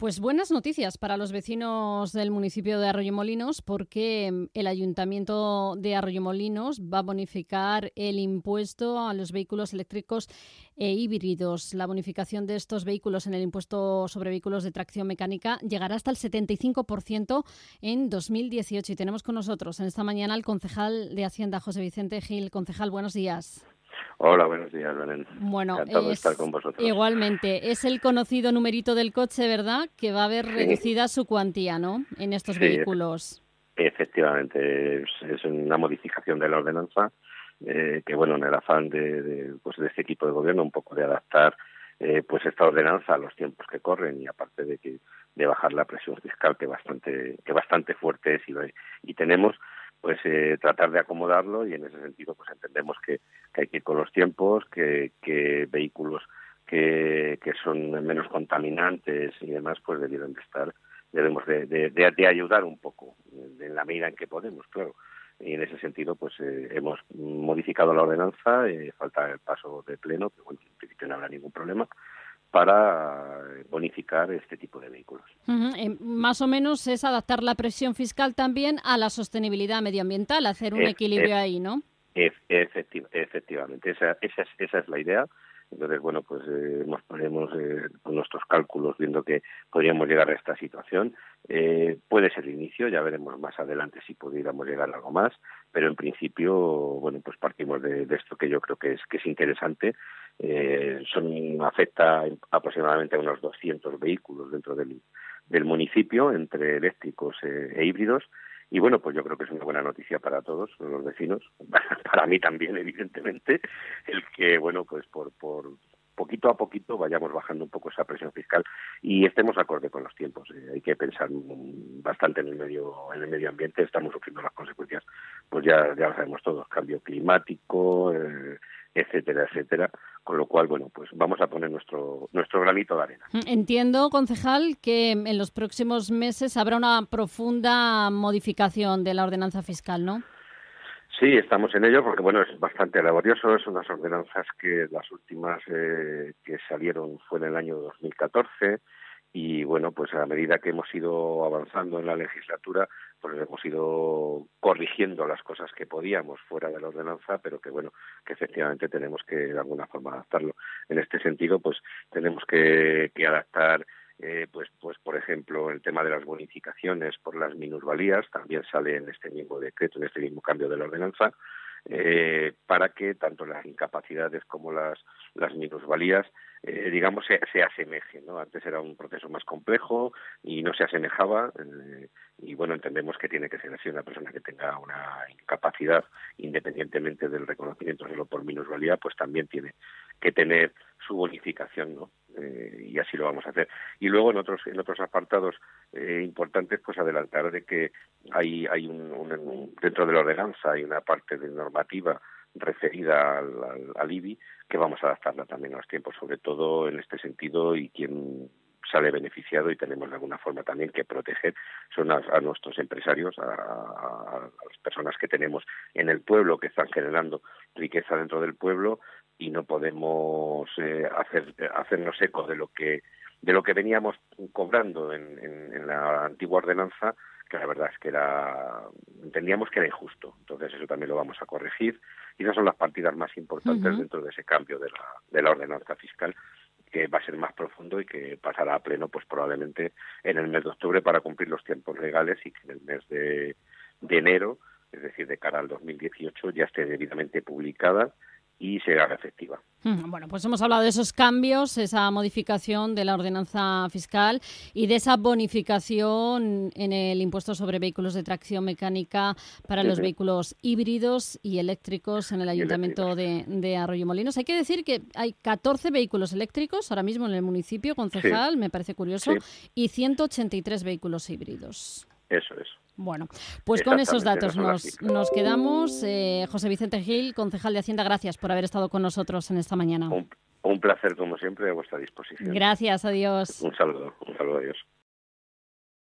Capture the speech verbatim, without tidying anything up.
Pues buenas noticias para los vecinos del municipio de Arroyomolinos, porque el Ayuntamiento de Arroyomolinos va a bonificar el impuesto a los vehículos eléctricos e híbridos. La bonificación de estos vehículos en el impuesto sobre vehículos de tracción mecánica llegará hasta el setenta y cinco por ciento en dos mil dieciocho. Y tenemos con nosotros en esta mañana al concejal de Hacienda, José Vicente Gil. Concejal, buenos días. Hola, buenos días, Belén. Bueno, Encantado de es, estar con vosotros. Igualmente, es el conocido numerito del coche, ¿verdad? Que va a haber Sí. reducida su cuantía, ¿no? En estos Sí, vehículos. Efectivamente, es, es una modificación de la ordenanza eh, que, bueno, en el afán de, de, pues de este equipo de gobierno, un poco de adaptar eh, pues esta ordenanza a los tiempos que corren y aparte de que de bajar la presión fiscal que bastante que bastante fuerte es y, y tenemos, pues eh, tratar de acomodarlo y en ese sentido pues entendemos que, que hay que ir con los tiempos, que, que vehículos que, que son menos contaminantes y demás pues debieran de estar, debemos de, de, de, de ayudar un poco en la medida en que podemos, claro. Y en ese sentido pues eh, hemos modificado la ordenanza, eh, falta el paso de pleno, que bueno, en principio no habrá ningún problema, para bonificar este tipo de vehículos. Uh-huh. Eh, más o menos es adaptar la presión fiscal también a la sostenibilidad medioambiental, hacer un Es, equilibrio es, ahí, ¿no? es, efectiv, efectivamente, esa, esa, es, esa es la idea. Entonces, bueno, pues eh, hemos, hemos eh, con nuestros cálculos viendo que podríamos llegar a esta situación. Eh, puede ser el inicio, ya veremos más adelante si pudiéramos llegar a algo más, pero en principio, bueno, pues partimos de, de esto que yo creo que es que es interesante. Eh, son afecta aproximadamente a unos doscientos vehículos dentro del, del municipio, entre eléctricos eh, e híbridos. Y bueno, pues yo creo que es una buena noticia para todos los vecinos, para mí también, evidentemente, el que, bueno, pues por, por poquito a poquito vayamos bajando un poco esa presión fiscal y estemos acorde con los tiempos. Eh, hay que pensar bastante en el medio en el medio ambiente, estamos sufriendo las consecuencias, pues ya, ya lo sabemos todos, cambio climático, eh, etcétera, etcétera, con lo cual, bueno, pues vamos a poner nuestro nuestro granito de arena. Entiendo, concejal, que en los próximos meses habrá una profunda modificación de la ordenanza fiscal, ¿no? Sí, estamos en ello porque, bueno, es bastante laborioso, son unas ordenanzas que las últimas eh, que salieron fue en el año dos mil catorce y, bueno, pues a medida que hemos ido avanzando en la legislatura, pues hemos ido corrigiendo las cosas que podíamos fuera de la ordenanza, pero que, bueno, que efectivamente tenemos que de alguna forma adaptarlo. En este sentido, pues tenemos que, que adaptar Eh, pues, pues por ejemplo, el tema de las bonificaciones por las minusvalías también sale en este mismo decreto, en este mismo cambio de la ordenanza, eh, para que tanto las incapacidades como las, las minusvalías, eh, digamos, se, se asemejen, ¿no? Antes era un proceso más complejo y no se asemejaba, eh, y bueno, entendemos que tiene que ser así. Una persona que tenga una incapacidad, independientemente del reconocimiento solo por minusvalía, pues también tiene que tener su bonificación, ¿no? Eh, y así lo vamos a hacer. Y luego en otros en otros apartados eh, importantes, pues adelantar de que hay hay un, un, un dentro de la ordenanza hay una parte de normativa referida al, al, al I B I que vamos a adaptarla también a los tiempos, sobre todo en este sentido, y quien sale beneficiado y tenemos de alguna forma también que proteger son a, a nuestros empresarios, a, a, a las personas que tenemos en el pueblo, que están generando riqueza dentro del pueblo, y no podemos eh, hacer hacernos eco de lo que de lo que veníamos cobrando en, en, en la antigua ordenanza, que la verdad es que era entendíamos que era injusto. Entonces eso también lo vamos a corregir y esas son las partidas más importantes uh-huh. dentro de ese cambio de la de la ordenanza fiscal, que va a ser más profundo y que pasará a pleno pues probablemente en el mes de octubre para cumplir los tiempos legales y que en el mes de, de enero, es decir, de cara al dos mil dieciocho, ya esté debidamente publicada y se haga efectiva. Bueno, pues hemos hablado de esos cambios, esa modificación de la ordenanza fiscal y de esa bonificación en el impuesto sobre vehículos de tracción mecánica para sí, los sí. vehículos híbridos y eléctricos en el Ayuntamiento de, de Arroyomolinos. Hay que decir que hay catorce vehículos eléctricos ahora mismo en el municipio, concejal, sí. me parece curioso, sí. y ciento ochenta y tres vehículos híbridos. Eso es. Bueno, pues con esos datos nos, nos quedamos. Eh, José Vicente Gil, concejal de Hacienda, gracias por haber estado con nosotros en esta mañana. Un, un placer, como siempre, a vuestra disposición. Gracias, adiós. Un saludo, un saludo, adiós.